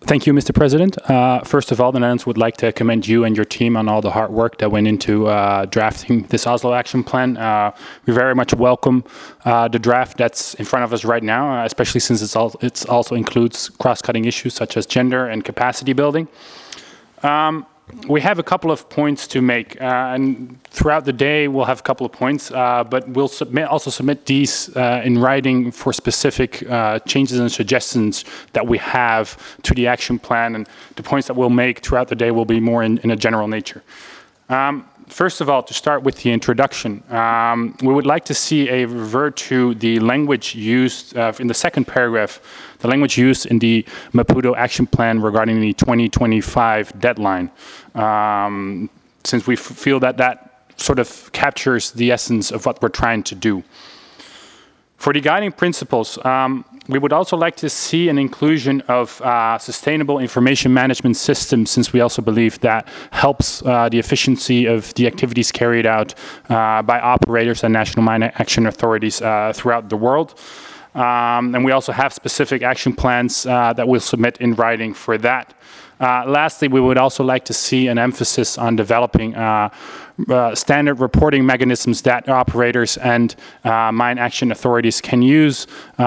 Thank you, Mr. President. First of all, the Netherlands would like to commend you and your team on all the hard work that went into drafting this Oslo Action Plan. We very much welcome the draft that's in front of us right now, especially since it also includes cross-cutting issues such as gender and capacity building. We have a couple of points to make, and throughout the day we'll have a couple of points, but we'll also submit these in writing for specific changes and suggestions that we have to the action plan, and the points that we'll make throughout the day will be more in a general nature. First of all, to start with the introduction, we would like to see a revert to the language used in the second paragraph, the language used in the Maputo Action Plan regarding the 2025 deadline, since we feel that that sort of captures the essence of what we're trying to do. For the guiding principles, we would also like to see an inclusion of sustainable information management systems, since we also believe that helps the efficiency of the activities carried out by operators and national mine action authorities throughout the world. And we also have specific action plans that we'll submit in writing for that. Lastly, we would also like to see an emphasis on developing standard reporting mechanisms that operators and mine action authorities can use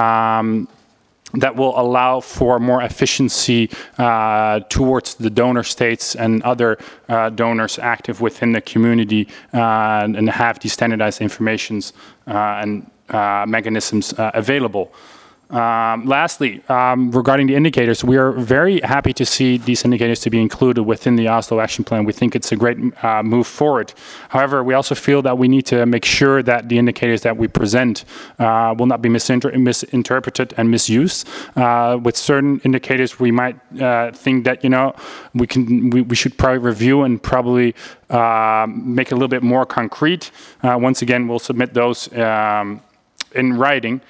that will allow for more efficiency towards the donor states and other donors active within the community, and have these standardized informations and mechanisms available. Lastly, regarding the indicators, we are very happy to see these indicators to be included within the Oslo Action Plan. We think it's a great move forward. However, we also feel that we need to make sure that the indicators that we present will not be misinterpreted and misused. With certain indicators, we might think that, you know, we should probably review and probably make it a little bit more concrete. Once again, we'll submit those in writing.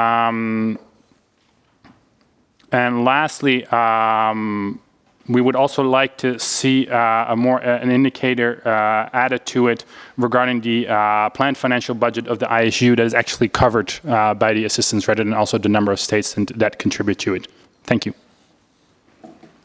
And lastly, we would also like to see an indicator added to it regarding the planned financial budget of the ISU that is actually covered by the assistance, rather than also the number of states that contribute to it. Thank you.